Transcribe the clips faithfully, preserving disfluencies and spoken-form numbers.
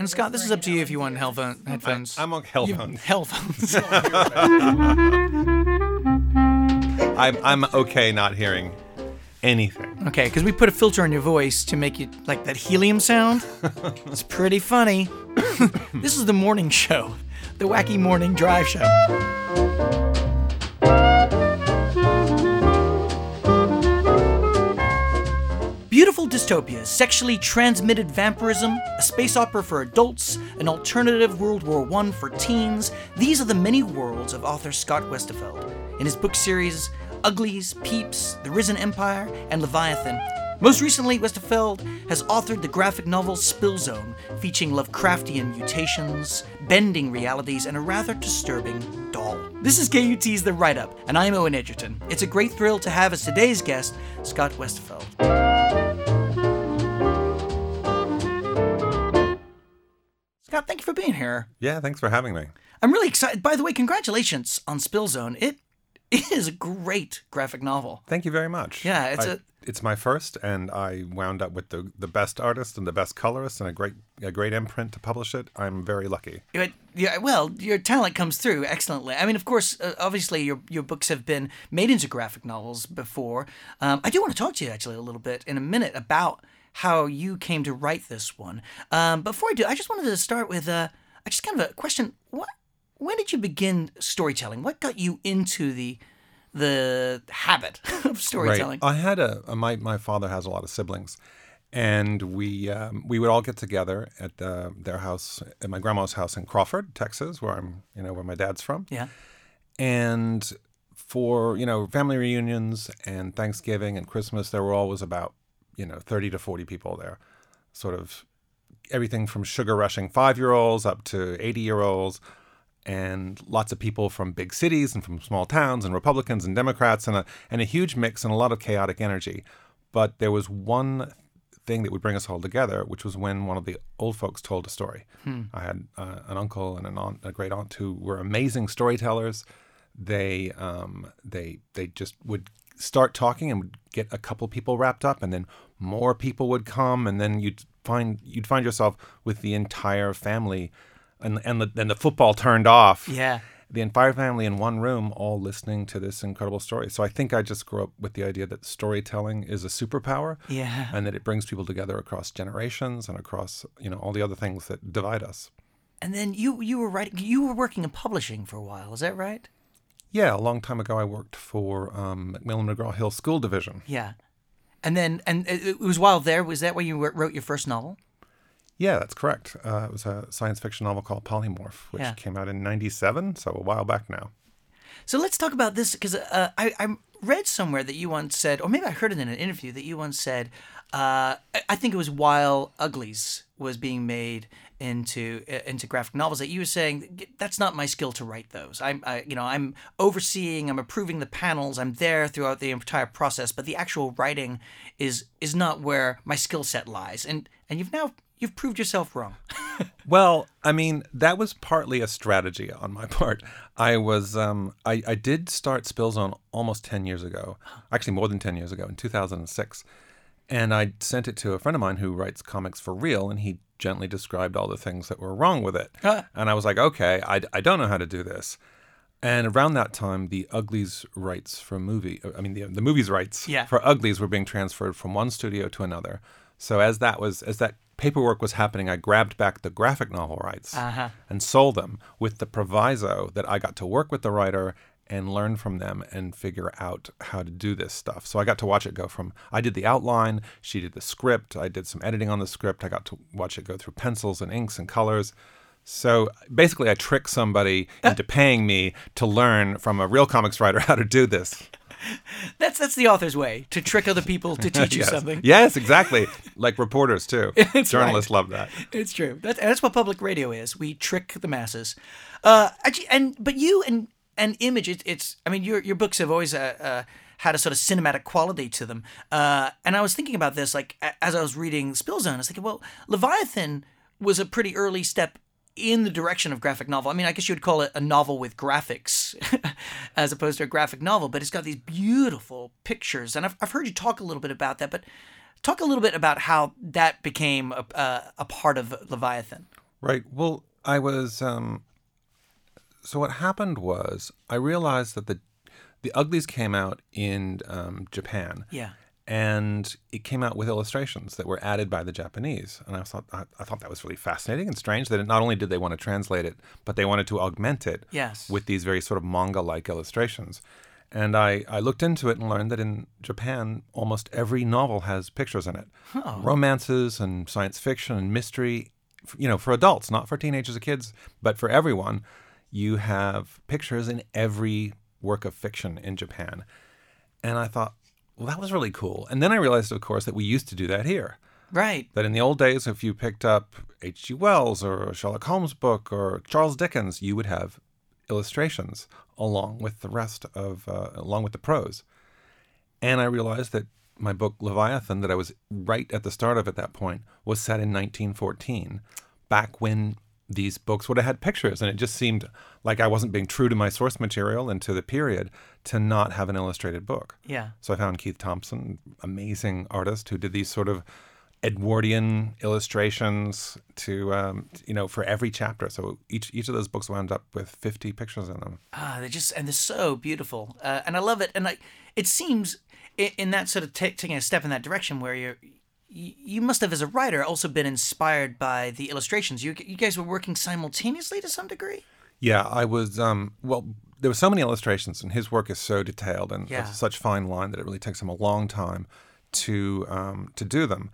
And Scott, this is up to you if you want headphone, headphones. I, I'm on headphones. Headphones. I'm, I'm okay not hearing anything. Okay, because we put a filter on your voice to make you like that helium sound. It's pretty funny. This is the morning show, the Wacky Morning Drive Show. Beautiful dystopias, sexually transmitted vampirism, a space opera for adults, an alternative World War One for teens. These are the many worlds of author Scott Westerfeld. In his book series, Uglies, Peeps, The Risen Empire, and Leviathan. Most recently, Westerfeld has authored the graphic novel Spill Zone, featuring Lovecraftian mutations, bending realities, and a rather disturbing doll. This is K U T's The Write-Up, and I'm Owen Edgerton. It's a great thrill to have as today's guest, Scott Westerfeld. Scott, thank you for being here. Yeah, thanks for having me. I'm really excited. By the way, congratulations on Spill Zone. It is a great graphic novel. Thank you very much. Yeah, it's I, a it's my first, and I wound up with the the best artist and the best colorist and a great a great imprint to publish it. I'm very lucky. Yeah, well, your talent comes through excellently. I mean, of course, uh, obviously, your your books have been made into graphic novels before. Um, I do want to talk to you actually a little bit in a minute about how you came to write this one. Um, before I do, I just wanted to start with uh, just kind of a question. What, when did you begin storytelling? What got you into the the habit of storytelling? Right. I had a, a my my father has a lot of siblings, and we um, we would all get together at uh, their house, at my grandma's house in Crawford, Texas, where I'm you know where my dad's from. Yeah. And for you know family reunions and Thanksgiving and Christmas, there were always about you know, thirty to forty people there, sort of everything from sugar rushing five-year-olds up to eighty-year-olds, and lots of people from big cities and from small towns, and Republicans and Democrats, and a and a huge mix and a lot of chaotic energy. But there was one thing that would bring us all together, which was when one of the old folks told a story. Hmm. I had uh, an uncle and an aunt, a great aunt, who were amazing storytellers. They um, they they just would start talking and would get a couple people wrapped up, and then more people would come, and then you'd find you'd find yourself with the entire family, and and the, then the football turned off. Yeah, the entire family in one room, all listening to this incredible story. So I think I just grew up with the idea that storytelling is a superpower. Yeah, and that it brings people together across generations and across you know all the other things that divide us. And then you you were writing, you were working in publishing for a while. Is that right? Yeah, a long time ago, I worked for um, Macmillan McGraw-Hill School Division. Yeah, and then and it was while there. Was that where you wrote your first novel? Yeah, that's correct. Uh, it was a science fiction novel called Polymorph, which yeah. came out in ninety-seven, so a while back now. So let's talk about this, because uh, I, I read somewhere that you once said, or maybe I heard it in an interview, that you once said, uh, I think it was while Uglies was being made into into graphic novels, that you were saying that's not my skill to write those. I'm I, you know I'm overseeing, I'm approving the panels, I'm there throughout the entire process, but the actual writing is is not where my skill set lies. And and you've now you've proved yourself wrong. Well, I mean, that was partly a strategy on my part. I was um I, I did start Spill Zone almost ten years ago, actually more than ten years ago, in two thousand six. And I sent it to a friend of mine who writes comics for real, and he gently described all the things that were wrong with it. Huh. And I was like, okay, I, I don't know how to do this. And around that time, the Uglies rights for movie, I mean, the, the movie's rights yeah. for Uglies were being transferred from one studio to another. So as that was, as that paperwork was happening, I grabbed back the graphic novel rights uh-huh. and sold them with the proviso that I got to work with the writer and learn from them and figure out how to do this stuff. So I got to watch it go from, I did the outline, she did the script, I did some editing on the script, I got to watch it go through pencils and inks and colors. So basically I tricked somebody into paying me to learn from a real comics writer how to do this. That's that's the author's way, to trick other people to teach you yes. something. Yes, exactly. Like reporters too. It's Journalists right. love that. It's true. That's that's what public radio is. We trick the masses. Uh, actually, and but you and and Image, it, it's. I mean, your your books have always uh, uh, had a sort of cinematic quality to them. Uh, and I was thinking about this, like as I was reading Spill Zone, I was thinking, well, Leviathan was a pretty early step in the direction of graphic novel. I mean, I guess you would call it a novel with graphics as opposed to a graphic novel, but it's got these beautiful pictures. And I've, I've heard you talk a little bit about that, but talk a little bit about how that became a, a, a part of Leviathan. Right. Well, I was. Um, so what happened was I realized that the the Uglies came out in um, Japan. Yeah. And it came out with illustrations that were added by the Japanese, and I thought I, I thought that was really fascinating and strange. That not only did they want to translate it, but they wanted to augment it Yes. with these very sort of manga-like illustrations. And I, I looked into it and learned that in Japan, almost every novel has pictures in it, Oh. romances and science fiction and mystery. You know, for adults, not for teenagers or kids, but for everyone, you have pictures in every work of fiction in Japan. And I thought, well, that was really cool. And then I realized, of course, that we used to do that here. Right. That in the old days, if you picked up H G Wells or a Sherlock Holmes book or Charles Dickens, you would have illustrations along with the rest of, uh, along with the prose. And I realized that my book, Leviathan, that I was right at the start of at that point, was set in nineteen fourteen, back when these books would have had pictures. And it just seemed like I wasn't being true to my source material and to the period to not have an illustrated book. Yeah. So I found Keith Thompson, amazing artist, who did these sort of Edwardian illustrations to, um, you know, for every chapter. So each each of those books wound up with fifty pictures in them. Ah, they're just, and they're so beautiful. Uh, and I love it. And like, it seems in, in that sort of t- taking a step in that direction where you're, you, you must have, as a writer, also been inspired by the illustrations. You you guys were working simultaneously to some degree? Yeah, I was, um, well, there were so many illustrations, and his work is so detailed and Yeah. it's such fine line that it really takes him a long time to um, to do them.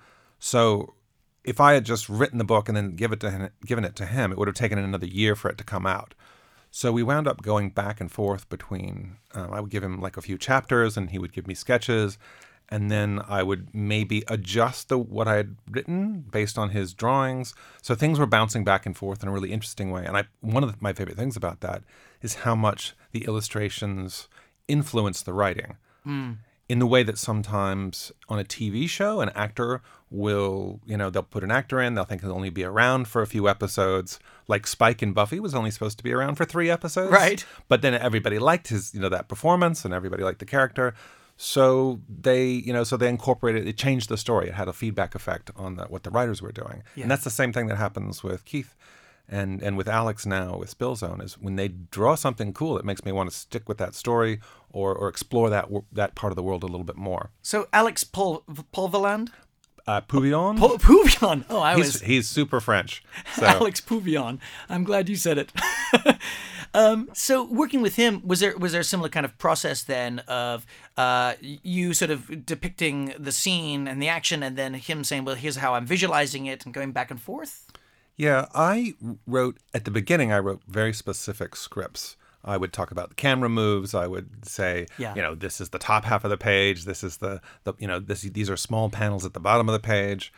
So if I had just written the book and then give it to him, given it to him, it would have taken another year for it to come out. So we wound up going back and forth between, um, I would give him like a few chapters and he would give me sketches, and then I would maybe adjust the what I had written based on his drawings. So things were bouncing back and forth in a really interesting way. And I one of the, my favorite things about that is how much the illustrations influence the writing. Mm. In the way that sometimes on a T V show, an actor will, you know, they'll put an actor in, they'll think he'll only be around for a few episodes. Like Spike in Buffy was only supposed to be around for three episodes. Right. But then everybody liked his, you know, that performance and everybody liked the character. So they, you know, so they incorporated, it changed the story. It had a feedback effect on the, what the writers were doing. Yeah. And that's the same thing that happens with Keith and and with Alex now with Spillzone, is when they draw something cool, it makes me want to stick with that story or or explore that wo- that part of the world a little bit more. So Alex Pol- Polveland? Uh, Pouvion? Pol- Pouvion. Oh, I he's, was... he's super French. So. Alex Pouvion. I'm glad you said it. um, so working with him, was there was there a similar kind of process then of uh, you sort of depicting the scene and the action and then him saying, well, here's how I'm visualizing it and going back and forth? Yeah, I wrote, at the beginning, I wrote very specific scripts. I would talk about the camera moves. I would say, Yeah. you know, this is the top half of the page. This is the, the you know, this these are small panels at the bottom of the page.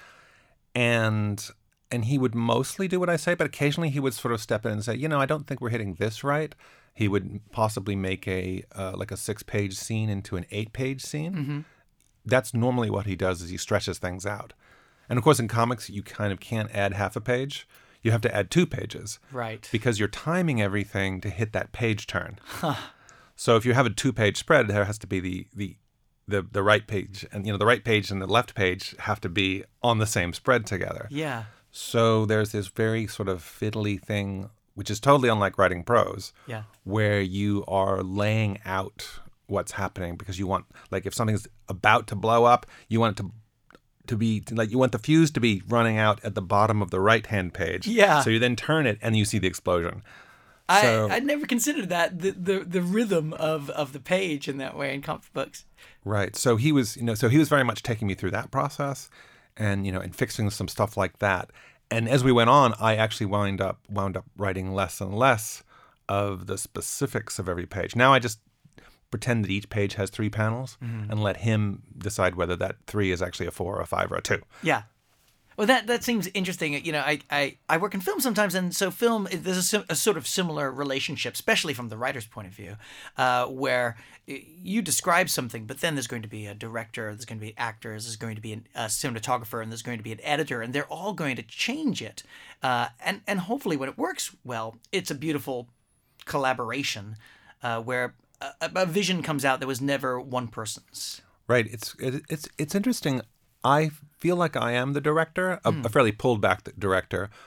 And and he would mostly do what I say, but occasionally he would sort of step in and say, you know, I don't think we're hitting this right. He would possibly make a, uh, like a six-page scene into an eight-page scene. Mm-hmm. That's normally what he does, is he stretches things out. And of course, in comics, you kind of can't add half a page. You have to add two pages. Right. Because you're timing everything to hit that page turn. Huh. So if you have a two-page spread, there has to be the, the the the right page. And, you know, the right page and the left page have to be on the same spread together. Yeah. So there's this very sort of fiddly thing, which is totally unlike writing prose, Yeah. where you are laying out what's happening because you want, like if something's about to blow up, you want it to to be like you want the fuse to be running out at the bottom of the right hand page. Yeah. So you then turn it and you see the explosion. I So, I'd never considered that the, the the rhythm of of the page in that way in comic books. right. So he was, you know, so he was very much taking me through that process, and you know, and fixing some stuff like that. And as we went on, I actually wound up wound up writing less and less of the specifics of every page. Now I just pretend that each page has three panels mm-hmm. and let him decide whether that three is actually a four or a five or a two. Yeah. Well, that, that seems interesting. You know, I, I, I work in film sometimes, and so film, there's a, sim- a sort of similar relationship, especially from the writer's point of view, uh, where you describe something, but then there's going to be a director, there's going to be actors, there's going to be an, a cinematographer, and there's going to be an editor, and they're all going to change it. Uh, and, and hopefully when it works well, it's a beautiful collaboration uh, where a, a vision comes out that was never one person's. Right. It's it, it's it's interesting. I feel like I am the director, a, mm. a fairly pulled back director,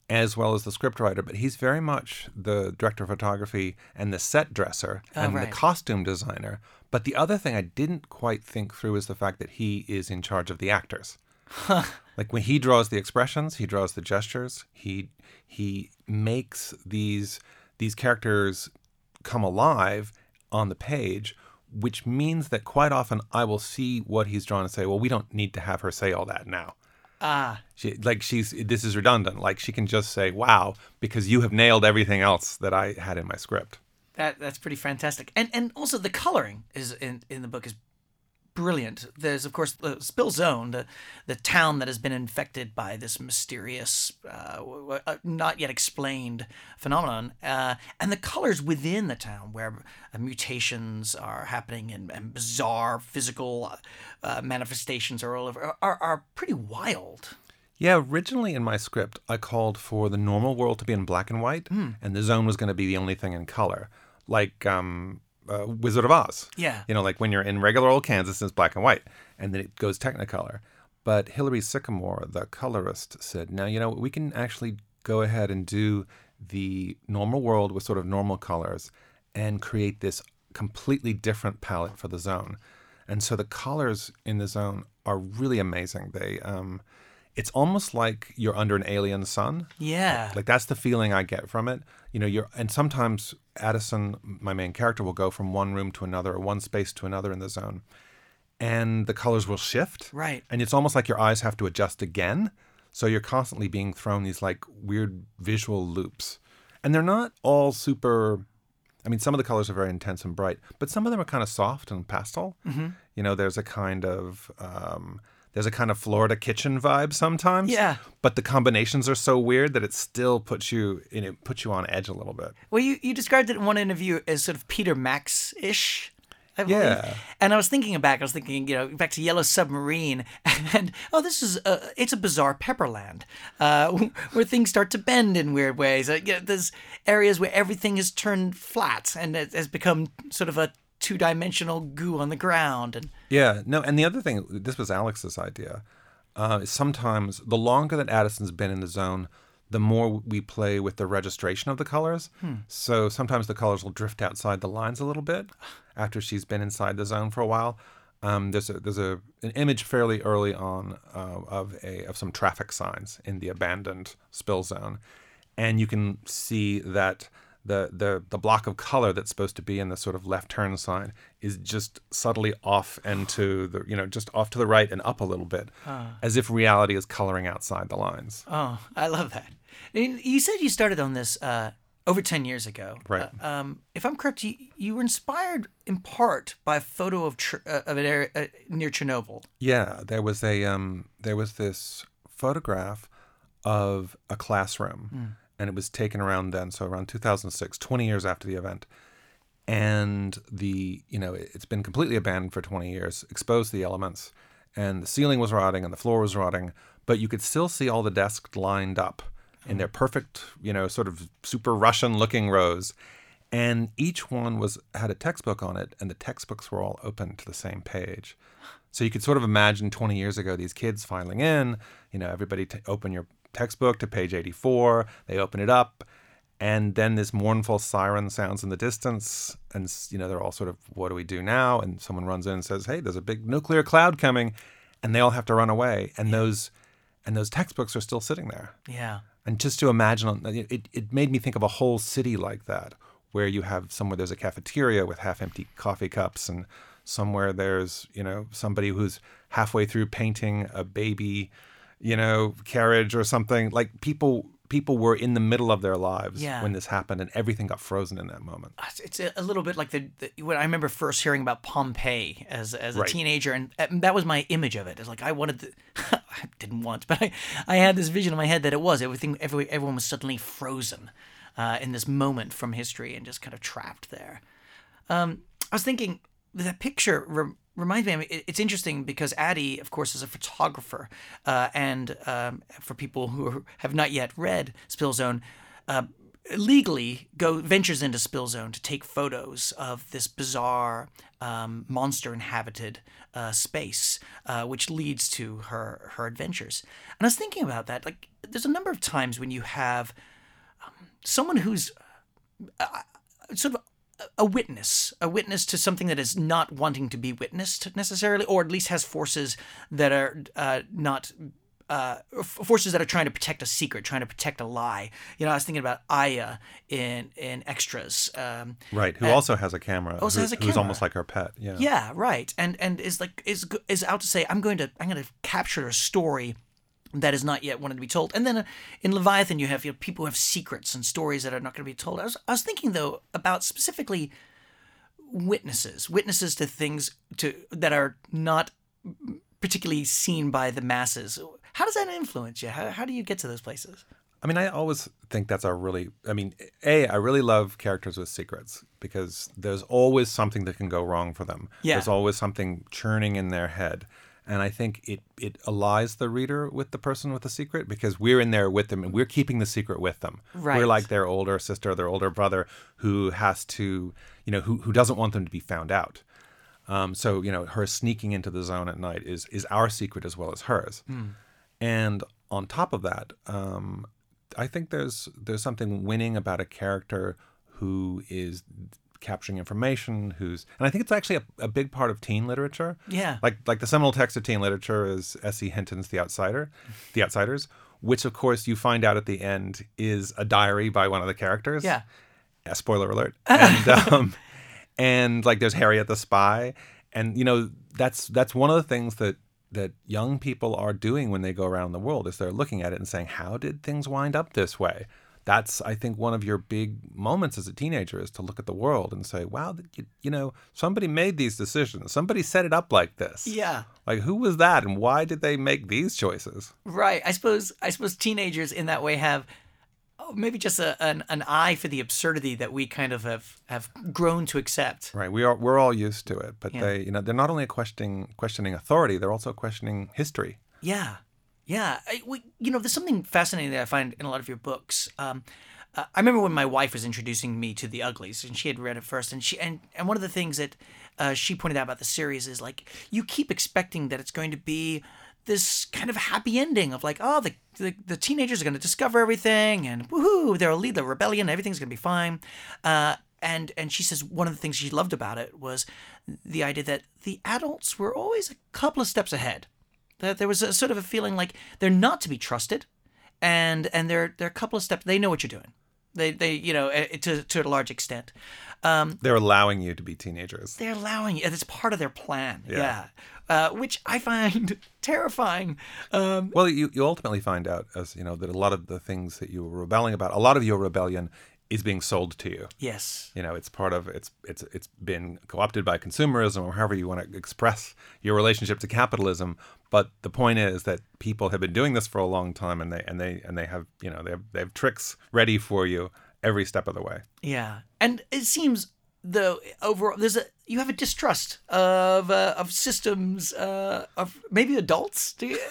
as well as the scriptwriter, but he's very much the director of photography and the set dresser Oh, and right. the costume designer. But the other thing I didn't quite think through is the fact that he is in charge of the actors. Like when he draws the expressions, he draws the gestures, he he makes these these characters come alive on the page, which means that quite often I will see what he's drawn and say, well, we don't need to have her say all that now. Ah, She, like she's this is redundant. Like she can just say, wow, because you have nailed everything else that I had in my script. that that's pretty fantastic. And and also the coloring is in, in the book is brilliant. There's of course the Spill Zone, the the town that has been infected by this mysterious, uh, w- w- uh, not yet explained phenomenon, uh, and the colors within the town where uh, mutations are happening and, and bizarre physical uh, manifestations are all over are, are pretty wild. Yeah, originally in my script, I called for the normal world to be in black and white, and the zone was going to be the only thing in color, like um, uh, Wizard of Oz. Yeah. You know, like when you're in regular old Kansas, it's black and white, and then it goes Technicolor. But Hilary Sycamore, the colorist, said, now, you know, we can actually go ahead and do the normal world with sort of normal colors and create this completely different palette for the zone. And so the colors in the zone are really amazing. They... Um, It's almost like you're under an alien sun. Yeah. Like that's the feeling I get from it. You know, you're and sometimes Addison, my main character, will go from one room to another or one space to another in the zone. And the colors will shift. Right. And it's almost like your eyes have to adjust again. So you're constantly being thrown these like weird visual loops. And they're not all super I mean, some of the colors are very intense and bright, but some of them are kind of soft and pastel. Mm-hmm. You know, there's a kind of um There's a kind of Florida kitchen vibe sometimes. Yeah. But the combinations are so weird that it still puts you in it puts you on edge a little bit. Well, you, you described it in one interview as sort of Peter Max-ish, I believe. Yeah. And I was thinking back, I was thinking, you know, back to Yellow Submarine, and, oh, this is, a, it's a bizarre Pepperland, uh, where things start to bend in weird ways. Uh, you know, there's areas where everything is turned flat, and it has become sort of a two-dimensional goo on the ground. And Yeah, no, and the other thing, this was Alex's idea. Uh, is sometimes the longer that Addison's been in the zone, the more we play with the registration of the colors. Hmm. So sometimes the colors will drift outside the lines a little bit after she's been inside the zone for a while. Um, there's a there's a an image fairly early on uh, of a of some traffic signs in the abandoned spill zone, and you can see that. The, the the block of color that's supposed to be in the sort of left turn sign is just subtly off and to the, you know, just off to the right and up a little bit, uh, as if reality is coloring outside the lines. Oh, I love that. And you said you started on this uh, over ten years ago. Right. Uh, um, if I'm correct, you, you were inspired in part by a photo of Ch- uh, of an area uh, near Chernobyl. Yeah, there was a um, there was this photograph of a classroom. Mm. And it was taken around then, so around two thousand six, twenty years after the event. And the, you know, it's been completely abandoned for twenty years, exposed to the elements. And the ceiling was rotting and the floor was rotting, but you could still see all the desks lined up in their perfect, you know, sort of super Russian-looking rows. And each one was had a textbook on it, and the textbooks were all open to the same page. So you could sort of imagine twenty years ago, these kids filing in, you know, everybody t- open your textbook to page eighty-four, they open it up, and then this mournful siren sounds in the distance, and, you know, they're all sort of, what do we do now? And someone runs in and says, hey, there's a big nuclear cloud coming, and they all have to run away, and yeah. those and those textbooks are still sitting there. Yeah. And just to imagine, it, it made me think of a whole city like that, where you have somewhere there's a cafeteria with half-empty coffee cups, and somewhere there's, you know, somebody who's halfway through painting a baby, you know, carriage or something. Like people people were in the middle of their lives yeah. when this happened, and everything got frozen in that moment. It's a, a little bit like the, the when I remember first hearing about Pompeii as as a right. teenager, and, and that was my image of it. It's like I wanted to, I didn't want, but I, I had this vision in my head that it was everything. Every, everyone was suddenly frozen uh, in this moment from history and just kind of trapped there. Um, I was thinking that picture. Re- Reminds me, I mean, it's interesting because Addie, of course, is a photographer, uh, and um, for people who have not yet read Spill Zone, uh, legally go ventures into Spill Zone to take photos of this bizarre um, monster-inhabited uh, space, uh, which leads to her her adventures. And I was thinking about that. Like, there's a number of times when you have um, someone who's uh, sort of a witness, a witness to something that is not wanting to be witnessed necessarily, or at least has forces that are uh, not. Uh, forces that are trying to protect a secret, trying to protect a lie. You know, I was thinking about Aya in in Extras. Um, right, who and, also has a camera. Also who, has a camera. Who's almost like her pet. Yeah. Yeah, right. And and is like is is out to say, I'm going to I'm going to capture a story that is not yet wanted to be told. And then uh, in Leviathan, you have you know, people who have secrets and stories that are not going to be told. I was I was thinking though about specifically witnesses, witnesses to things to that are not particularly seen by the masses. How does that influence you? How, how do you get to those places? I mean, I always think that's a really, I mean, A, I really love characters with secrets because there's always something that can go wrong for them. Yeah. There's always something churning in their head. And I think it, it allies the reader with the person with the secret because we're in there with them and we're keeping the secret with them. Right. We're like their older sister, their older brother who has to, you know, who, who doesn't want them to be found out. Um, so, you know, her sneaking into the zone at night is is our secret as well as hers. Mm. And on top of that, um, I think there's there's something winning about a character who is capturing information, who's and I think it's actually a, a big part of teen literature. Yeah. Like like the seminal text of teen literature is S E. Hinton's The Outsider, The Outsiders, which of course you find out at the end is a diary by one of the characters. Yeah. Yeah, spoiler alert. And um, and like there's Harriet the Spy, and you know that's that's one of the things that. that young people are doing when they go around the world is they're looking at it and saying, how did things wind up this way? That's, I think, one of your big moments as a teenager is to look at the world and say, wow, you, you know, somebody made these decisions. Somebody set it up like this. Yeah. Like, who was that and why did they make these choices? Right. I suppose I suppose teenagers in that way have oh, maybe just a, an, an eye for the absurdity that we kind of have, have grown to accept. Right. We are we're all used to it, but Yeah. they, you know, they're not only questioning questioning authority, they're also questioning history. Yeah. Yeah. I, we, you know, there's something fascinating that I find in a lot of your books. Um, uh, I remember when my wife was introducing me to The Uglies, and she had read it first, and she and, and one of the things that uh, she pointed out about the series is like you keep expecting that it's going to be this kind of happy ending of like, oh, the the, the teenagers are going to discover everything, and woohoo, they'll lead the rebellion, everything's going to be fine. Uh, and and she says one of the things she loved about it was the idea that the adults were always a couple of steps ahead. That there was a sort of a feeling like they're not to be trusted, and and they're they're a couple of steps. They know what you're doing. They they you know to to a large extent. Um, They're allowing you to be teenagers. they're allowing you. It's part of their plan. Yeah. Yeah. Uh, which I find terrifying. Um, Well, you, you ultimately find out, as you know, that a lot of the things that you were rebelling about, a lot of your rebellion is being sold to you. yes. You know, it's part of it's it's it's been co-opted by consumerism or however you want to express your relationship to capitalism. But the point is that people have been doing this for a long time, and they and they and they have you know they have they have tricks ready for you every step of the way. Yeah, and it seems though overall there's a you have a distrust of uh, of systems uh, of maybe adults. Do you?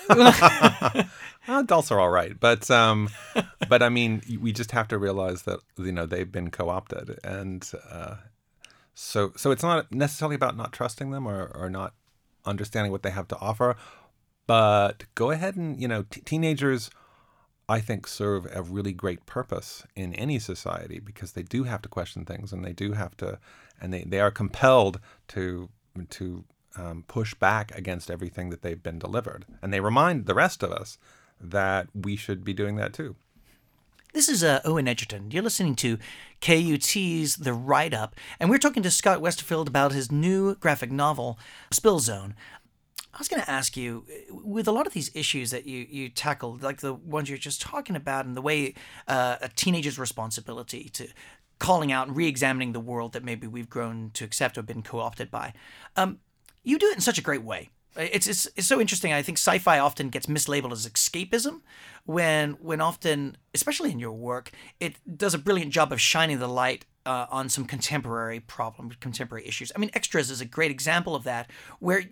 Adults are all right, but um, but I mean, we just have to realize that you know they've been co-opted, and uh, so so it's not necessarily about not trusting them or, or not understanding what they have to offer, but go ahead and you know t- teenagers, I think, serve a really great purpose in any society because they do have to question things and they do have to, and they, they are compelled to to um, push back against everything that they've been delivered, and they remind the rest of us that we should be doing that too. This is uh, Owen Edgerton. You're listening to K U T's The Write-Up, and we're talking to Scott Westerfeld about his new graphic novel, Spill Zone. I was going to ask you, with a lot of these issues that you, you tackle, like the ones you're just talking about and the way uh, a teenager's responsibility to calling out and re-examining the world that maybe we've grown to accept or been co-opted by, um, you do it in such a great way. It's, it's it's so interesting. I think sci-fi often gets mislabeled as escapism, when when often, especially in your work, it does a brilliant job of shining the light uh, on some contemporary problems, contemporary issues. I mean, Extras is a great example of that, where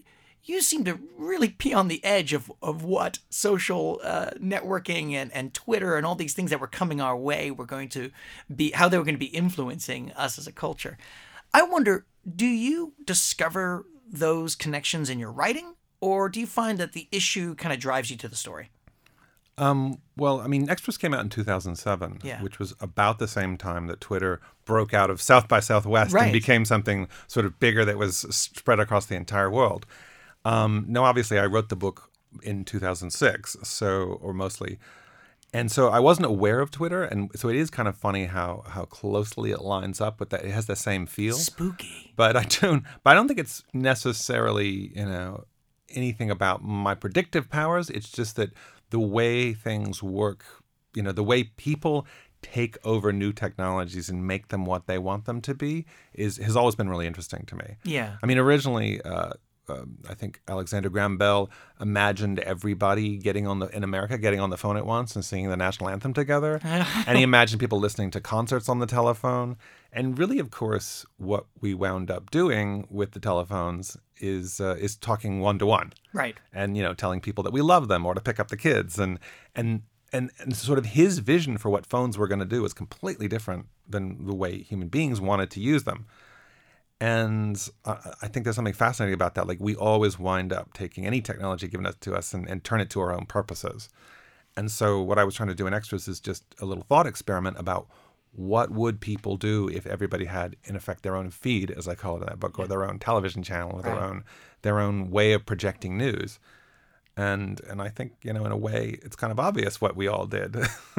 you seem to really be on the edge of, of what social uh, networking and, and Twitter and all these things that were coming our way were going to be, how they were going to be influencing us as a culture. I wonder, do you discover those connections in your writing, or do you find that the issue kind of drives you to the story? Um, well, I mean, Extras came out in two thousand seven, yeah. which was about the same time that Twitter broke out of South by Southwest right. and became something sort of bigger that was spread across the entire world. Um, no, obviously, I wrote the book in two thousand six, so or mostly, and so I wasn't aware of Twitter, and so it is kind of funny how how closely it lines up with that. It has the same feel, spooky. But I don't, but I don't think it's necessarily, you know, anything about my predictive powers. It's just that the way things work, you know, the way people take over new technologies and make them what they want them to be is has always been really interesting to me. Yeah. I mean, originally, uh, um, I think Alexander Graham Bell imagined everybody getting on the in America getting on the phone at once and singing the national anthem together, and he imagined people listening to concerts on the telephone. And really, of course, what we wound up doing with the telephones is uh, is talking one to one, right? And you know, telling people that we love them or to pick up the kids, and and and and sort of his vision for what phones were going to do was completely different than the way human beings wanted to use them. And uh, I think there's something fascinating about that. Like, we always wind up taking any technology given to us and, and turn it to our own purposes. And so what I was trying to do in Extras is just a little thought experiment about what would people do if everybody had, in effect, their own feed, as I call it in that book, or their own television channel, or their right. own their own way of projecting news. And and I think, you know, in a way, it's kind of obvious what we all did.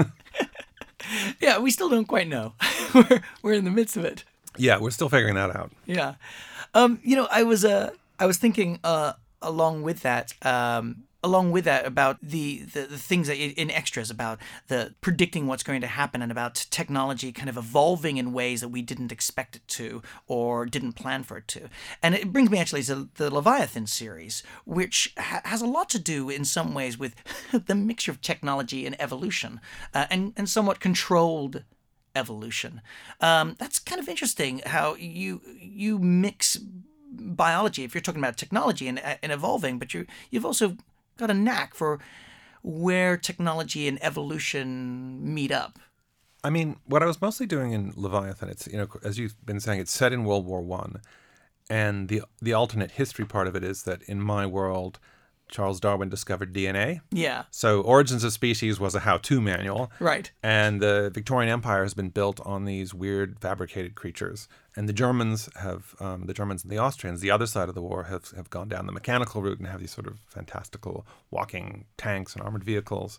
Yeah, we still don't quite know. we're we're in the midst of it. Yeah, we're still figuring that out. Yeah, um, you know, I was uh, I was thinking uh, along with that, um, along with that about the, the the things that in Extras about the predicting what's going to happen and about technology kind of evolving in ways that we didn't expect it to or didn't plan for it to. And it brings me actually to the Leviathan series, which ha- has a lot to do in some ways with the mixture of technology and evolution, uh, and and somewhat controlled evolution. Um, that's kind of interesting how you you mix biology, if you're talking about technology and, and evolving, but you you've also got a knack for where technology and evolution meet up. I mean, what I was mostly doing in Leviathan, it's, you know, as you've been saying, it's set in World War One, and the the alternate history part of it is that in my world, Charles Darwin discovered D N A. Yeah. So Origins of Species was a how-to manual. Right. And the Victorian Empire has been built on these weird fabricated creatures. And the Germans have, um, the Germans and the Austrians, the other side of the war, have, have gone down the mechanical route and have these sort of fantastical walking tanks and armored vehicles.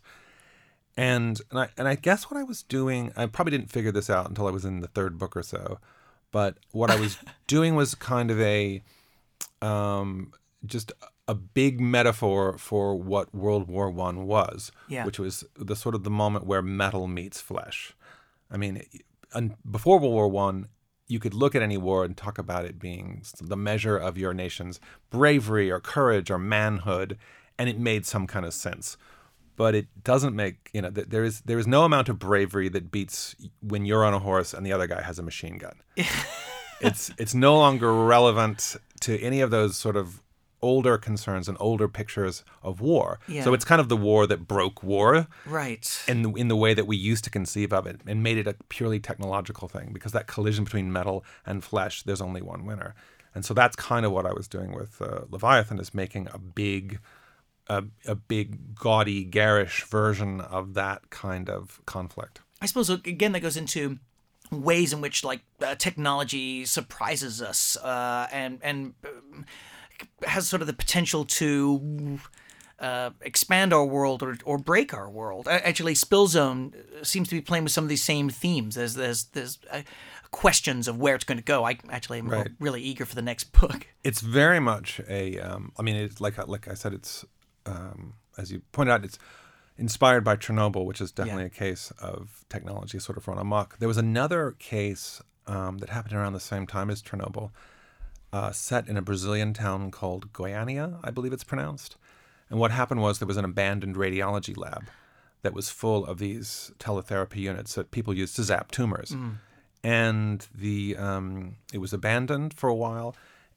And and I, and I guess what I was doing, I probably didn't figure this out until I was in the third book or so, but what I was doing was kind of a, um, just a big metaphor for what World War One was, yeah. which was the sort of the moment where metal meets flesh. I mean, before World War One, you could look at any war and talk about it being the measure of your nation's bravery or courage or manhood, and it made some kind of sense. But it doesn't make, you know, there is there is no amount of bravery that beats when you're on a horse and the other guy has a machine gun. it's it's no longer relevant to any of those sort of older concerns and older pictures of war. Yeah. So it's kind of the war that broke war. Right. In the, in the way that we used to conceive of it, and made it a purely technological thing, because that collision between metal and flesh, there's only one winner. And so that's kind of what I was doing with uh, Leviathan, is making a big, a, a big, gaudy, garish version of that kind of conflict. I suppose, again, that goes into ways in which, like, uh, technology surprises us uh, and and uh, has sort of the potential to uh, expand our world or or break our world. Actually, Spillzone seems to be playing with some of these same themes. There's there's there's uh, questions of where it's going to go. I actually am right. really eager for the next book. It's very much a. Um, I mean, it's like like I said, it's um, as you pointed out, it's inspired by Chernobyl, which is definitely yeah. a case of technology sort of run amok. There was another case um, that happened around the same time as Chernobyl, uh, set in a Brazilian town called Goiânia, I believe it's pronounced. And what happened was there was an abandoned radiology lab that was full of these teletherapy units that people used to zap tumors. Mm. And the um, it was abandoned for a while,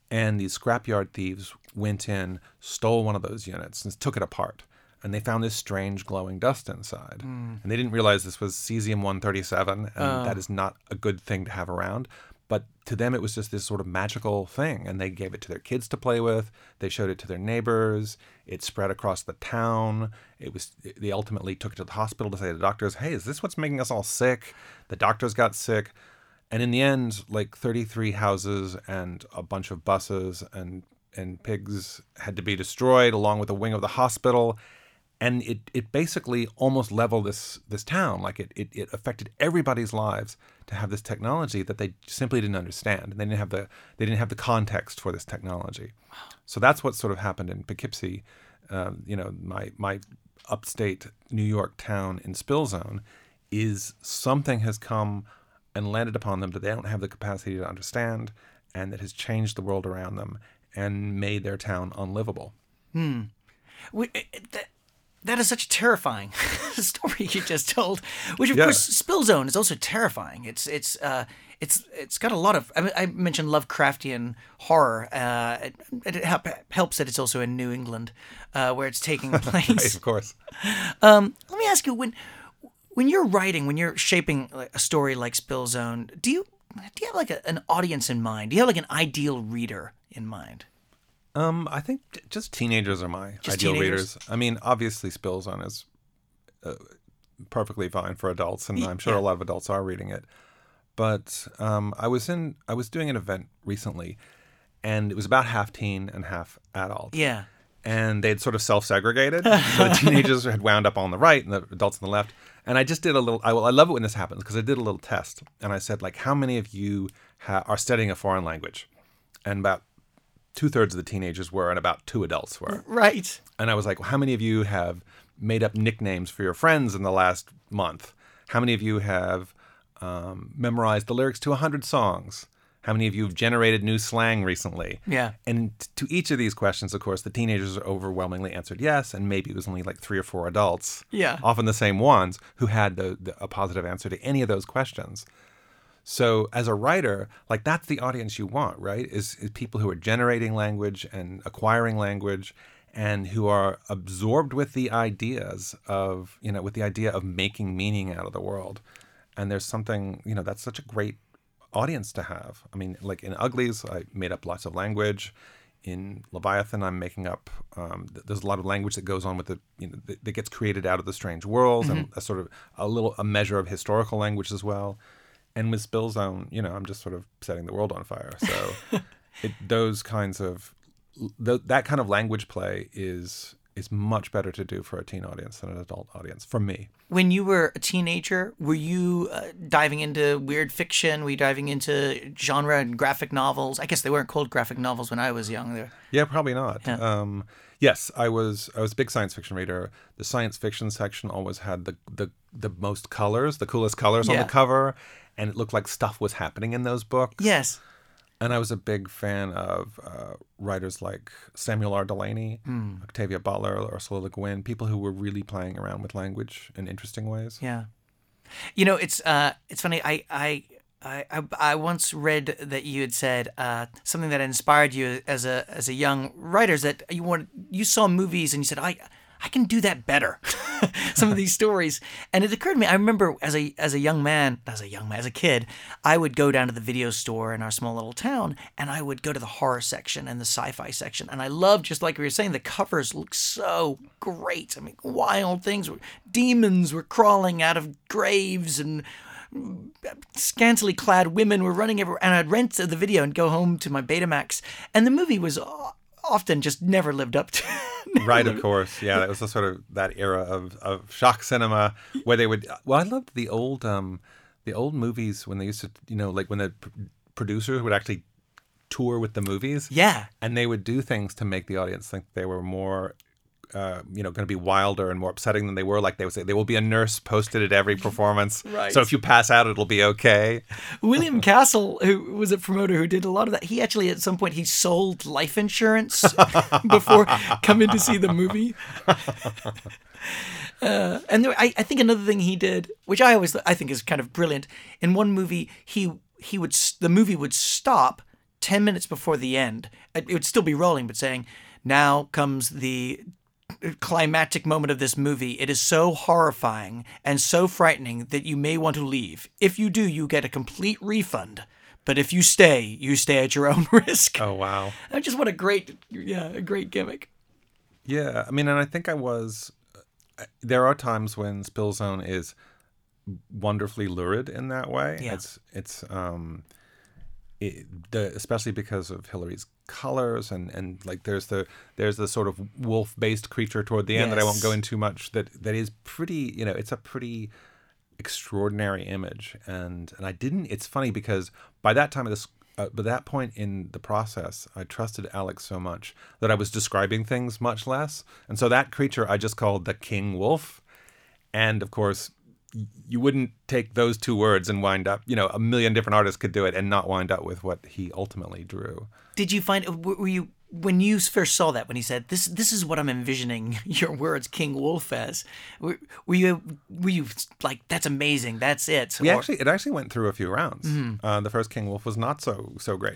And these scrapyard thieves went in, stole one of those units, and took it apart. And they found this strange glowing dust inside. Mm. And they didn't realize this was cesium one thirty-seven, and uh. that is not a good thing to have around. But to them, it was just this sort of magical thing. And they gave it to their kids to play with. They showed it to their neighbors. It spread across the town. It was. They ultimately took it to the hospital to say to the doctors, hey, is this what's making us all sick? The doctors got sick. And in the end, like thirty-three houses and a bunch of buses and and pigs had to be destroyed along with a wing of the hospital. And it, it basically almost leveled this this town. Like it, it it affected everybody's lives to have this technology that they simply didn't understand. And they didn't have the they didn't have the context for this technology. So that's what sort of happened in Poughkeepsie, um, you know, my my upstate New York town in Spill Zone, is something has come and landed upon them that they don't have the capacity to understand, and that has changed the world around them and made their town unlivable. Hmm. We, that, that is such a terrifying story you just told. Which, of yeah. course, Spill Zone is also terrifying. It's it's uh, it's it's got a lot of. I, mean, I mentioned Lovecraftian horror. Uh, it, it help, helps that it's also in New England, uh, where it's taking place. Right, of course. Um, let me ask you when. When you're writing, when you're shaping a story like Spill Zone, do you do you have like a, an audience in mind? Do you have like an ideal reader in mind? Um, I think just teenagers are my just ideal teenagers? readers. I mean, obviously, Spill Zone is uh, perfectly fine for adults, and I'm sure yeah. a lot of adults are reading it. But um, I was in I was doing an event recently, and it was about half teen and half adult. Yeah. And they'd sort of self-segregated. So the teenagers had wound up on the right and the adults on the left. And I just did a little, I, well, I love it when this happens because I did a little test. And I said, like, how many of you ha- are studying a foreign language? And about two-thirds of the teenagers were, and about two adults were. Right. And I was like, well, how many of you have made up nicknames for your friends in the last month? How many of you have um, memorized the lyrics to one hundred songs? How many of you have generated new slang recently? Yeah. And to each of these questions, of course, the teenagers overwhelmingly answered yes, and maybe it was only like three or four adults, yeah, often the same ones, who had the, the, a positive answer to any of those questions. So as a writer, like that's the audience you want, right? Is, is people who are generating language and acquiring language and who are absorbed with the ideas of, you know, with the idea of making meaning out of the world. And there's something, you know, that's such a great audience to have. I mean, like in Uglies, I made up lots of language. In Leviathan, I'm making up. Um, there's a lot of language that goes on with the, you know, that, that gets created out of the strange worlds, mm-hmm. and a sort of a little a measure of historical language as well. And with Spill Zone, you know, I'm just sort of setting the world on fire. So it, those kinds of th- that kind of language play is is much better to do for a teen audience than an adult audience, for me. When you were a teenager, were you uh, diving into weird fiction? Were you diving into genre and graphic novels? I guess they weren't called graphic novels when I was young. They were... Yeah, probably not. Yeah. Um, yes, I was I was a big science fiction reader. The science fiction section always had the the, the most colors, the coolest colors yeah. on the cover, and it looked like stuff was happening in those books. Yes. And I was a big fan of uh, writers like Samuel R. Delany, mm. Octavia Butler, Ursula Le Guin, people who were really playing around with language in interesting ways. Yeah. You know, it's uh, it's funny. I, I I I once read that you had said uh, something that inspired you as a as a young writer is that you wanted, you saw movies and you said, I I can do that better. Some of these stories. And it occurred to me, I remember as a as a young man, as a young man, as a kid, I would go down to the video store in our small little town and I would go to the horror section and the sci-fi section. And I loved, just like we were saying, the covers looked so great. I mean, wild things. Were, demons were crawling out of graves and scantily clad women were running everywhere. And I'd rent the video and go home to my Betamax. And the movie was often just never lived up to Right, of course. Yeah, that was the sort of that era of, of shock cinema where they would. Well, I loved the old um, the old movies when they used to, you know, like when the p- producers would actually tour with the movies. Yeah, and they would do things to make the audience think they were more, uh, you know, going to be wilder and more upsetting than they were. Like they would say, there will be a nurse posted at every performance. Right. So if you pass out, it'll be okay. William Castle, who was a promoter who did a lot of that, he actually at some point he sold life insurance before coming to see the movie. Uh, and there, I, I think another thing he did, which I always I think is kind of brilliant, in one movie he he would the movie would stop ten minutes before the end, it would still be rolling, but saying, now comes the climactic moment of this movie. It is so horrifying and so frightening that you may want to leave. If you do, you get a complete refund. But if you stay, you stay at your own risk. Oh, wow. I just what a great, yeah, a great gimmick. Yeah, I mean, and I think I was, there are times when Spill Zone is wonderfully lurid in that way. Yeah. It's, it's, um, it, the, especially because of Hilary's colors and, and like there's the, there's the sort of wolf-based creature toward the end Yes. that I won't go into much that, that is pretty, you know, it's a pretty extraordinary image. And, and I didn't, it's funny because by that time of this, Uh, by that point in the process, I trusted Alex so much that I was describing things much less. And so that creature I just called the King Wolf. And of course, y- you wouldn't take those two words and wind up, you know, a million different artists could do it and not wind up with what he ultimately drew. Did you find, were you, when you first saw that, when he said, this this is what I'm envisioning your words, King Wolf, as, were, were you were you like, that's amazing, that's it? We Or- actually, it actually went through a few rounds. Mm-hmm. Uh, the first King Wolf was not so so great.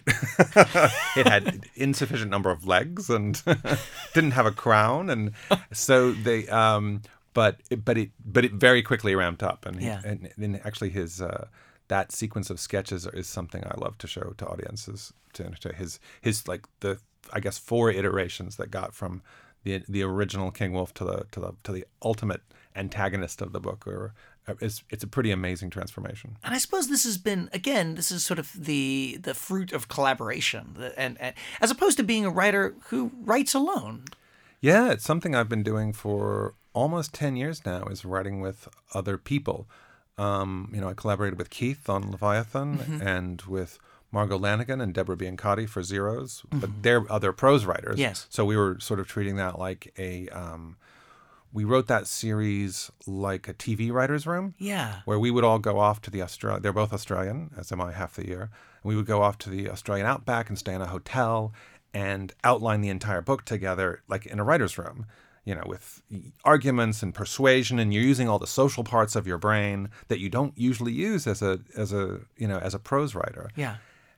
It had insufficient number of legs and didn't have a crown, and so they. Um, but it, but it but it very quickly ramped up, and he, Yeah. and, and actually his uh, that sequence of sketches is something I love to show to audiences. To, to his his like the I guess four iterations that got from the the original King Wolf to the to the to the ultimate antagonist of the book, or it's it's a pretty amazing transformation. And I suppose this has been, again, this is sort of the the fruit of collaboration, the- and, and as opposed to being a writer who writes alone. Yeah, it's something I've been doing for almost ten years now, is writing with other people. Um, you know, I collaborated with Keith on Leviathan Mm-hmm. and with Margot Lanigan and Deborah Biancotti for Zeros, but they're other prose writers. Yes. So we were sort of treating that like a, um, we wrote that series like a T V writer's room. Yeah. Where we would all go off to the Australia, they're both Australian, as am I, half the year. And we would go off to the Australian outback and stay in a hotel and outline the entire book together, like in a writer's room, you know, with arguments and persuasion, and you're using all the social parts of your brain that you don't usually use as a, as a, you know, as a prose writer. Yeah.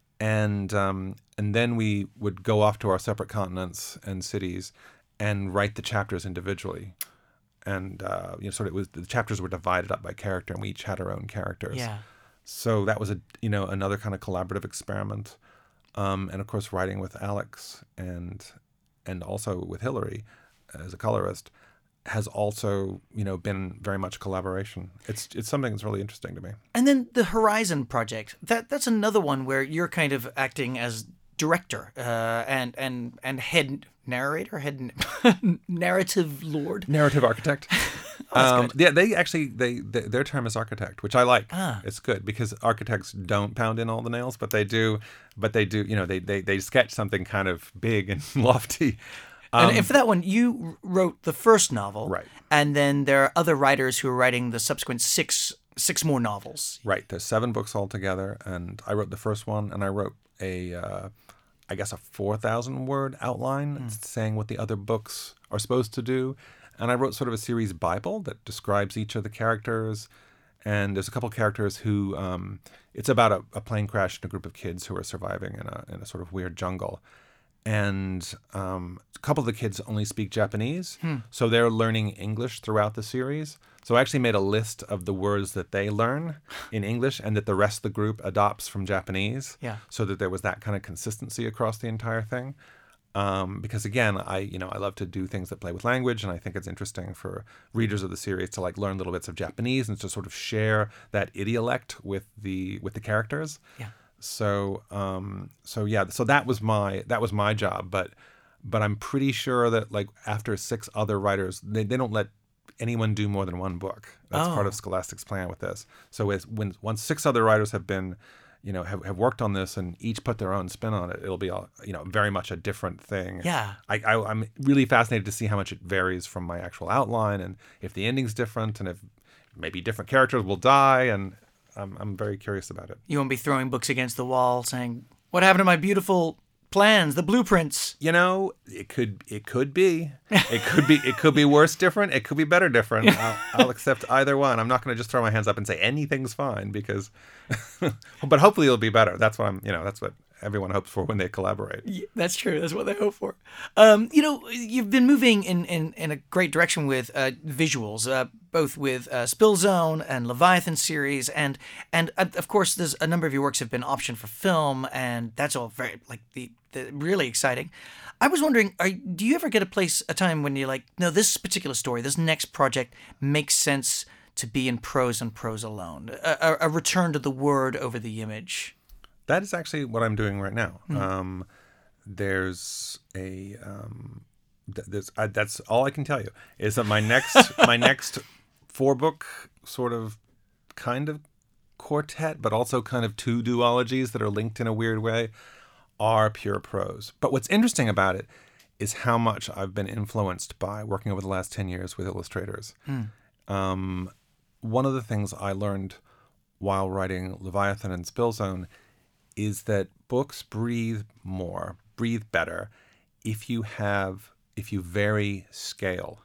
And um, and then we would go off to our separate continents and cities and write the chapters individually. And uh, you know, sort of it was the chapters were divided up by character, and we each had our own characters. Yeah. So that was a you know another kind of collaborative experiment. Um, and of course, writing with Alex and and also with Hilary as a colorist has also you know been very much collaboration. It's it's something that's really interesting to me. And then the Horizon project, that that's another one where you're kind of acting as director uh, and and and head narrator, head narrative lord. Narrative architect. um, yeah, they actually they, they their term is architect, which I like. Ah. It's good because architects don't pound in all the nails, but they do. But they do. You know, they they they sketch something kind of big and lofty. Um, and, and for that one, you wrote the first novel, Right. And then there are other writers who are writing the subsequent six six more novels. Right. There's seven books altogether, and I wrote the first one, and I wrote a, uh, I guess, a four thousand word outline Hmm. saying what the other books are supposed to do, and I wrote sort of a series Bible that describes each of the characters, and there's a couple characters who, um, it's about a, a plane crash and a group of kids who are surviving in a in a sort of weird jungle. And um, a couple of the kids only speak Japanese, so they're learning English throughout the series. So I actually made a list of the words that they learn in English and that the rest of the group adopts from Japanese, Yeah. so that there was that kind of consistency across the entire thing. Um, because again, I you know I love to do things that play with language, and I think it's interesting for readers of the series to like learn little bits of Japanese and to sort of share that idiolect with the with the characters. Yeah. So, um, so yeah, so that was my that was my job, but but I'm pretty sure that like after six other writers, they, they don't let anyone do more than one book. That's part Oh. of Scholastic's plan with this. So as, when once six other writers have been, you know, have, have worked on this and each put their own spin on it, it'll be a, you know very much a different thing. Yeah. I, I I'm really fascinated to see how much it varies from my actual outline, and if the ending's different, and if maybe different characters will die, and I'm I'm very curious about it. You won't be throwing books against the wall saying, "What happened to my beautiful plans, the blueprints?" You know, it could it could be it could be it could be worse different. It could be better different. I'll, I'll accept either one. I'm not going to just throw my hands up and say anything's fine because, but hopefully it'll be better. That's what I'm. You know, that's what everyone hopes for when they collaborate. Yeah, that's true. That's what they hope for. Um, you know, you've been moving in, in, in a great direction with uh, visuals, uh, both with uh, Spill Zone and Leviathan series, and and uh, of course, there's a number of your works have been optioned for film, and that's all very like the, the really exciting. I was wondering, are, do you ever get a place, a time when you're like, no, this particular story, this next project makes sense to be in prose and prose alone, a, a, a return to the word over the image? That is actually what I'm doing right now. Mm. Um, there's a um, th- there's uh, that's all I can tell you is that my next my next four book sort of kind of quartet, but also kind of two duologies that are linked in a weird way, are pure prose. But what's interesting about it is how much I've been influenced by working over the last ten years with illustrators. Mm. Um, one of the things I learned while writing Leviathan and Spill Zone is that books breathe more, breathe better, if you have, if you vary scale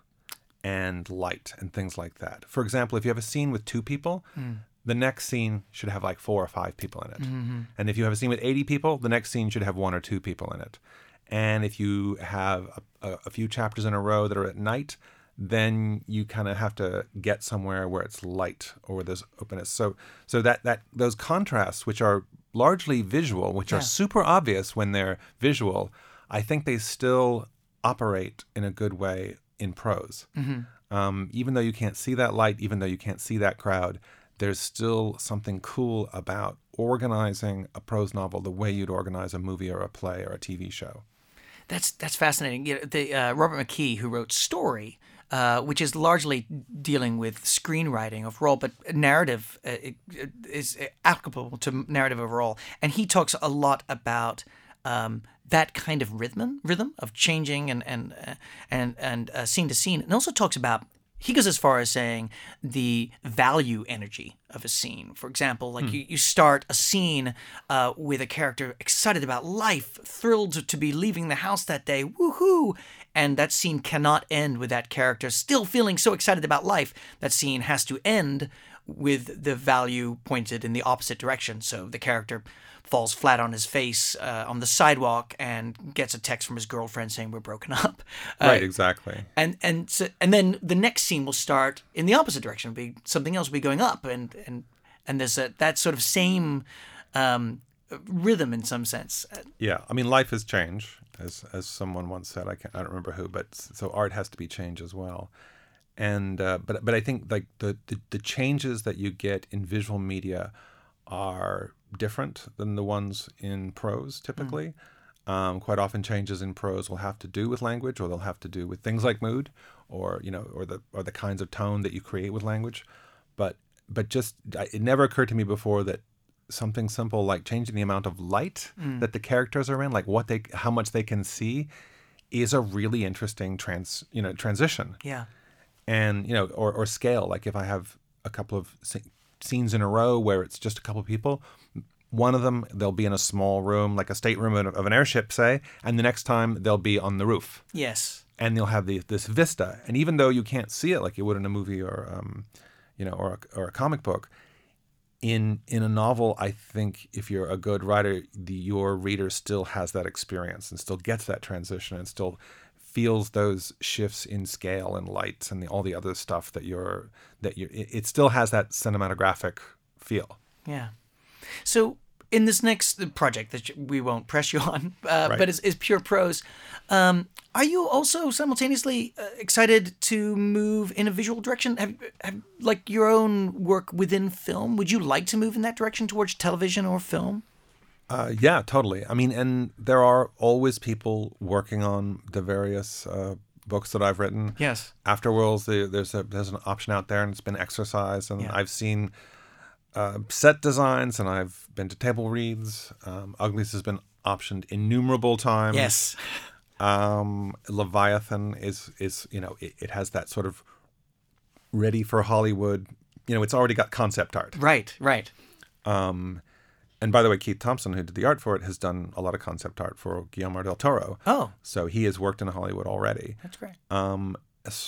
and light and things like that. For example, if you have a scene with two people, mm. the next scene should have like four or five people in it. Mm-hmm. And if you have a scene with eighty people, the next scene should have one or two people in it. And if you have a, a few chapters in a row that are at night, then you kind of have to get somewhere where it's light or where there's openness. So, so that that those contrasts, which are largely visual, which yeah. are super obvious when they're visual, I think they still operate in a good way in prose. Mm-hmm. Um, even though you can't see that light, even though you can't see that crowd, there's still something cool about organizing a prose novel the way you'd organize a movie or a play or a T V show. That's that's fascinating. You know, the uh, Robert McKee, who wrote Story, uh, which is largely dealing with screenwriting overall, but narrative uh, is applicable to narrative overall. And he talks a lot about um, that kind of rhythm, rhythm of changing and and uh, and and uh, scene to scene, and also talks about. He goes as far as saying the value energy of a scene. For example, like hmm. you, you start a scene uh, with a character excited about life, thrilled to be leaving the house that day, woohoo! And that scene cannot end with that character still feeling so excited about life. That scene has to end with the value pointed in the opposite direction. So the character falls flat on his face uh, on the sidewalk and gets a text from his girlfriend saying we're broken up. Uh, right, exactly. And and so, and then the next scene will start in the opposite direction. It'll be something else will be going up, and and and there's a, that sort of same um, rhythm in some sense. Yeah, I mean, life is change, as as someone once said. I can't, I don't remember who, but so art has to be change as well. And uh, but but I think like the, the the changes that you get in visual media are different than the ones in prose typically. Mm. Um, quite often changes in prose will have to do with language, or they'll have to do with things like mood, or you know, or the or the kinds of tone that you create with language. But but just it never occurred to me before that something simple like changing the amount of light mm. that the characters are in, like what they how much they can see, is a really interesting trans you know transition. Yeah. And you know, or or scale. Like if I have a couple of scenes in a row where it's just a couple of people, one of them they'll be in a small room, like a stateroom of an airship, say, and the next time they'll be on the roof. Yes. And they'll have the, this vista, and even though you can't see it like you would in a movie or um, you know, or a, or a comic book, in in a novel, I think if you're a good writer, the, your reader still has that experience and still gets that transition and still feels those shifts in scale and lights and the, all the other stuff that you're that you it, it still has that cinematographic feel. Yeah. So in this next project that we won't press you on, uh, right. but is, is pure prose, um, are you also simultaneously uh, excited to move in a visual direction? Have, have like your own work within film? Would you like to move in that direction towards television or film? Uh, yeah, totally. I mean, and there are always people working on the various uh, books that I've written. Yes. Afterworlds, the, there's a there's an option out there, and it's been exercised, and yeah. I've seen uh, set designs, and I've been to table reads. Um, Uglies has been optioned innumerable times. Yes. Um, Leviathan is is you know it, it has that sort of ready for Hollywood. You know, it's already got concept art. Right. Right. Um. And by the way, Keith Thompson, who did the art for it, has done a lot of concept art for Guillermo del Toro. Oh. So he has worked in Hollywood already. That's great. Um,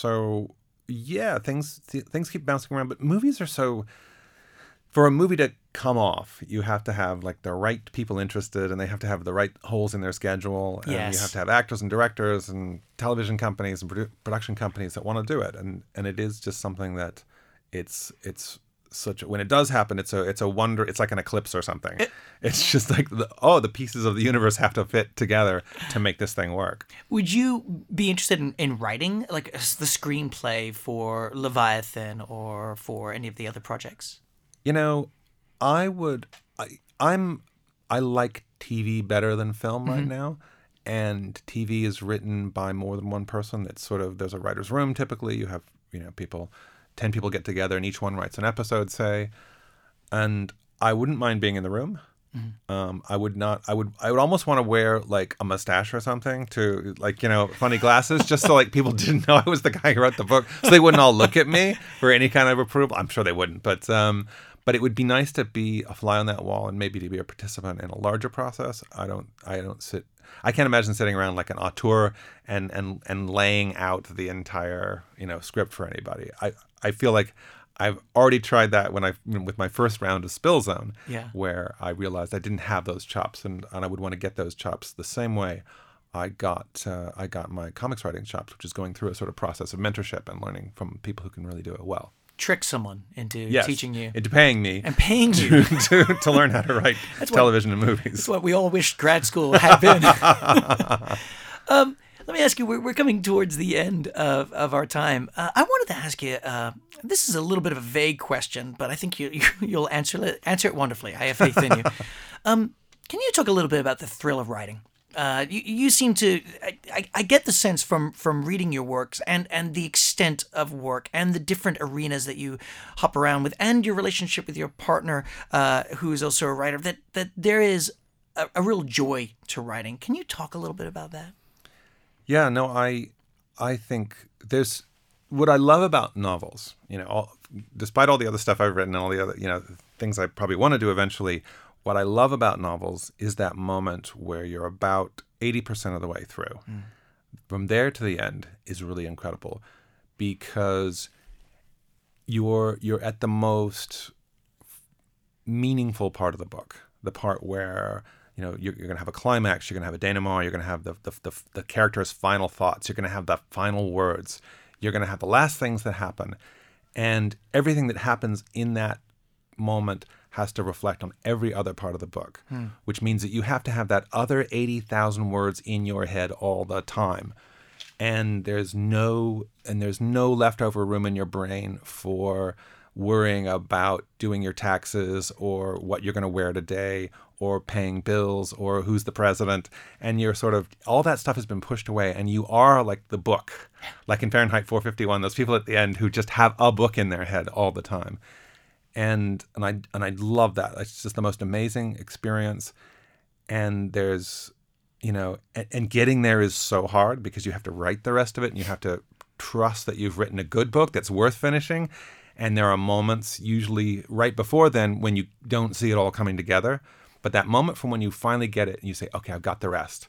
so, yeah, things th- things keep bouncing around. But movies are so... For a movie to come off, you have to have like the right people interested, and they have to have the right holes in their schedule, and Yes. you have to have actors and directors and television companies and produ- production companies that want to do it, and and it is just something that it's it's such a, when it does happen, it's a it's a wonder. It's like an eclipse or something. It, it's just like the, oh, the pieces of the universe have to fit together to make this thing work. Would you be interested in, in writing like the screenplay for Leviathan or for any of the other projects? You know, I would. I, I'm. I like T V better than film right now, and T V is written by more than one person. It's sort of there's a writer's room. Typically, you have you know people, ten people get together, and each one writes an episode, say. And I wouldn't mind being in the room. Mm-hmm. Um, I would not. I would. I would almost want to wear like a mustache or something to like you know funny glasses, just so like people didn't know I was the guy who wrote the book, so they wouldn't all look at me for any kind of approval. I'm sure they wouldn't, but. Um, But it would be nice to be a fly on that wall and maybe to be a participant in a larger process. I don't. I don't sit. I can't imagine sitting around like an auteur and and and laying out the entire you know script for anybody. I I feel like I've already tried that when I with my first round of Spill Zone, yeah. where I realized I didn't have those chops, and, and I would want to get those chops the same way I got uh, I got my comics writing chops, which is going through a sort of process of mentorship and learning from people who can really do it well. Trick someone into yes, teaching you. into paying me. And paying to, you. to, to learn how to write that's television what, and movies. That's what we all wished grad school had been. um, let me ask you, we're, we're coming towards the end of, of our time. Uh, I wanted to ask you, uh, this is a little bit of a vague question, but I think you, you, you'll answer it, answer it wonderfully. I have faith in you. Um, can you talk a little bit about the thrill of writing? Uh, you, you seem to, I, I, I get the sense from, from reading your works and, and the extent of work and the different arenas that you hop around with and your relationship with your partner, uh, who is also a writer, that, that there is a, a real joy to writing. Can you talk a little bit about that? Yeah, no, I, I think there's, what I love about novels, you know, all, despite all the other stuff I've written and all the other, you know, things I probably want to do eventually, what I love about novels is that moment where you're about eighty percent of the way through. Mm. From there to the end is really incredible because you're you're at the most meaningful part of the book, the part where you know you're, you're going to have a climax, you're going to have a denouement, you're going to have the, the the the character's final thoughts, you're going to have the final words, you're going to have the last things that happen, and everything that happens in that moment has to reflect on every other part of the book, hmm. which means that you have to have that other eighty thousand words in your head all the time. And there's no and there's no leftover room in your brain for worrying about doing your taxes or what you're going to wear today or paying bills or who's the president. And you're sort of, all that stuff has been pushed away and you are like the book, like in Fahrenheit four fifty-one, those people at the end who just have a book in their head all the time. And and I and I love that. It's just the most amazing experience. And there's, you know, and, and getting there is so hard because you have to write the rest of it and you have to trust that you've written a good book that's worth finishing. And there are moments, usually right before then, when you don't see it all coming together. But that moment from when you finally get it and you say, okay, I've got the rest.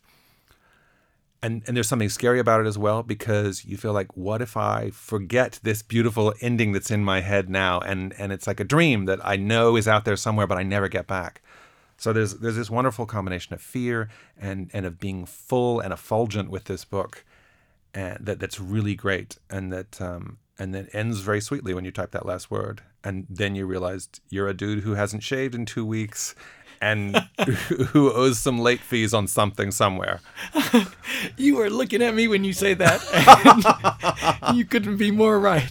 And and there's something scary about it as well because you feel like, what if I forget this beautiful ending that's in my head now? And and it's like a dream that I know is out there somewhere, but I never get back. So there's there's this wonderful combination of fear and, and of being full and effulgent with this book, and that that's really great. And that um and then ends very sweetly when you type that last word. And then you realized you're a dude who hasn't shaved in two weeks. And who owes some late fees on something somewhere. You are looking at me when you say that. And you couldn't be more right.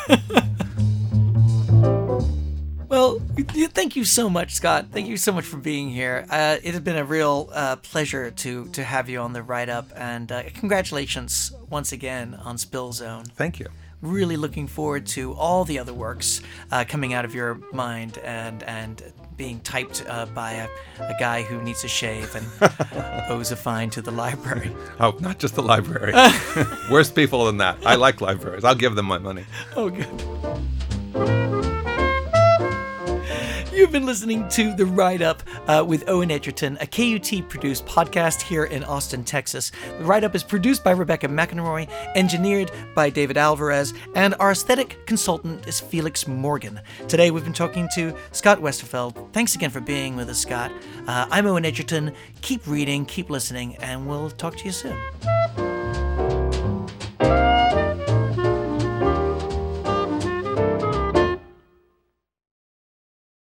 Well, thank you so much, Scott. Thank you so much for being here. Uh, it has been a real uh, pleasure to to have you on the write-up. And uh, congratulations once again on Spill Zone. Thank you. Really looking forward to all the other works uh, coming out of your mind and and being typed uh, by a, a guy who needs a shave and owes a fine to the library. Oh, not just the library. Worse people than that. I like libraries. I'll give them my money. Oh, good. You've been listening to The Write-Up uh, with Owen Edgerton, a K U T-produced podcast here in Austin, Texas. The Write-Up is produced by Rebecca McEnroy, engineered by David Alvarez, and our aesthetic consultant is Felix Morgan. Today we've been talking to Scott Westerfeld. Thanks again for being with us, Scott. Uh, I'm Owen Edgerton. Keep reading, keep listening, and we'll talk to you soon.